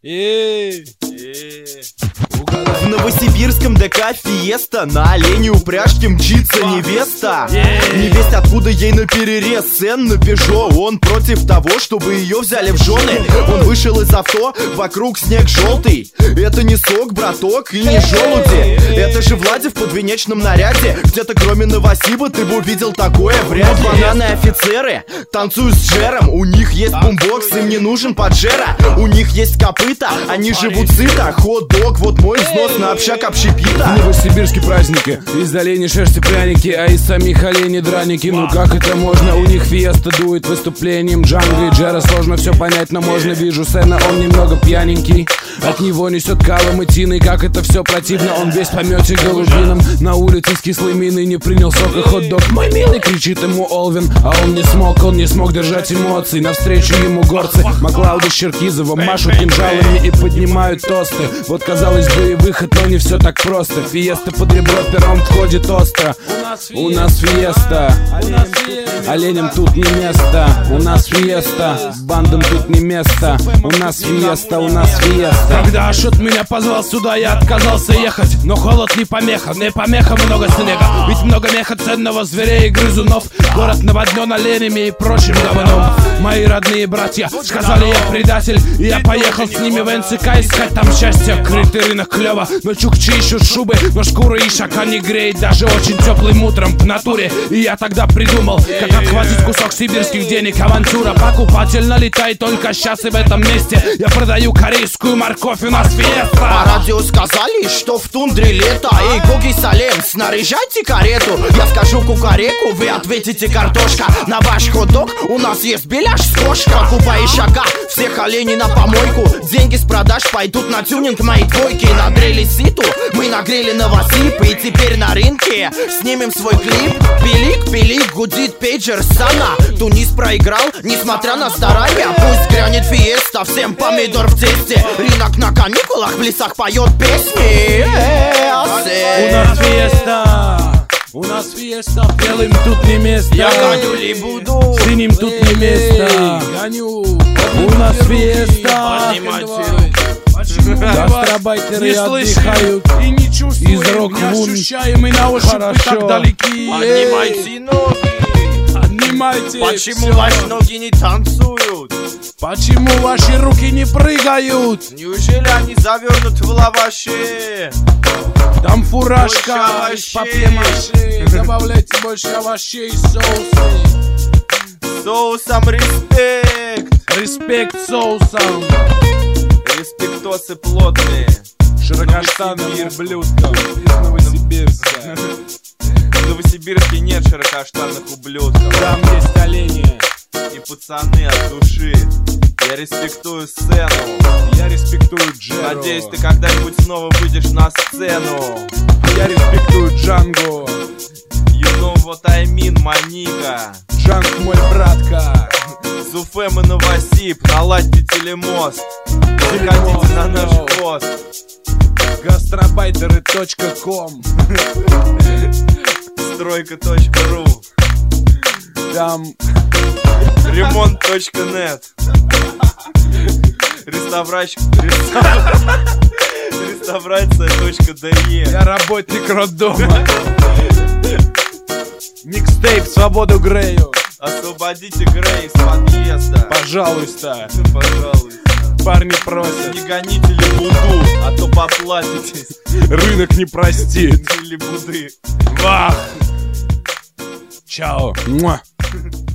В новосибирском ДК фиеста, на олене упряжке мчится невеста. Не весть откуда ей наперерез цен на Пежо. Он против того, чтобы ее взяли в жены. Он вышел из авто, вокруг снег желтый. Это не сок, браток, и не желуди. Это же Влади в подвенечном наряде. Где-то кроме Новосиба ты бы увидел такое вряд ли. Бананы офицеры танцуют с Джером. У них есть бумбокс, им не нужен поджера. У них есть копыта, они живут сыто. Хот-дог, вот мой взнос на общак общепита. Новосибирские праздники, из оленей шерсти пряники, а из самих оленей драники. Ну как это можно? У них фиеста дует выступлением Джанго и Джера. Сложно все понять, но можно. Вижу Сэна, он немного пьяненький. От него несет калом и тиной. Как это все противно, он весь помете голубином. На улице с кислой миной не принял сок и хот-дог. Мой милый, кричит ему Олвин, а он не смог держать эмоций. Навстречу ему горцы Маклауды с Черкизовым машут кинжалами и поднимают тосты. Вот казалось бы и выход, но не все так просто. Фиеста под ребро пером входит остро. У нас фиеста, оленям тут не место. У нас фиеста, бандам тут не место. У нас фиеста, у нас фиеста. Когда Ашот меня позвал сюда, я отказался ехать. Но холод не помеха много снега. Ведь много меха ценного, зверей и грызунов. Город наводнен оленями и прочим говном. Мои родные братья сказали, я предатель, и я поехал с ними в НЦК искать там счастье. Крытый рынок клёво, но чукчи ищут шубы. Но шкура ишака не греет даже очень теплым утром в натуре. И я тогда придумал, как отхватить кусок сибирских денег. Авантюра, покупатель налетает только сейчас и в этом месте. Я продаю корейскую морковь, у нас фиеста. По радио сказали, что в тундре лето. Эй, Гоги Салем, снаряжайте карету. Я скажу кукареку, вы ответите картошка. На ваш хот-дог у нас есть беляш с кошка. Купа и шага, всех оленей на помойку. Деньги с продаж пойдут на тюнинг моей двойки. Надрели ситу, мы нагрели Новосиб. И теперь на рынке снимем свой клип. Пилик, гудит пейджер Сана. Тунис проиграл, несмотря на старания. Пусть грянет фиеста, всем помидор в тесте. Рынок на каникулах, в лесах поет песни. У нас фиеста, у нас фиеста. Белым тут не место. Я гоню ли буду, синим тут не место. Гоню. У нас фиеста. Гастробайтеры отдыхают и не чувствуем, из рок-вун. не ощущаем, и на ощупь мы так далеки. поднимайте ноги. Поднимайте. Почему ваши ноги не танцуют? Почему ваши руки не прыгают? Неужели они завернуты в лаваши? Там фуражка Больше из папье-маше. Добавляйте больше овощей и соусы. Соусом респект. Респект соусом. Респектосы плотные. Широкоштанным ублюдкам из Новосибирска. В Новосибирске нет широкоштанных ублюдков. Там есть олени и пацаны от души. Я респектую сцену. Я респектую Джеру. Надеюсь, ты когда-нибудь снова выйдешь на сцену. Я респектую Джанго. You know what I mean, манига. Джанг мой братка. Суфем и Новосиб, наладьте телемост. Заходите на наш пост. Гастробайтеры.ком. Стройка.ру. Там ремонт.нет. Реставрация.де. я работник роддома. Микстейп «Свободу Грею». Освободите Грей из подъезда. Пожалуйста. Пожалуйста. Парни просят. Не гоните лебуду, а то поплатитесь. Рынок не простит. Лебуды. Вах. Чао. Муа.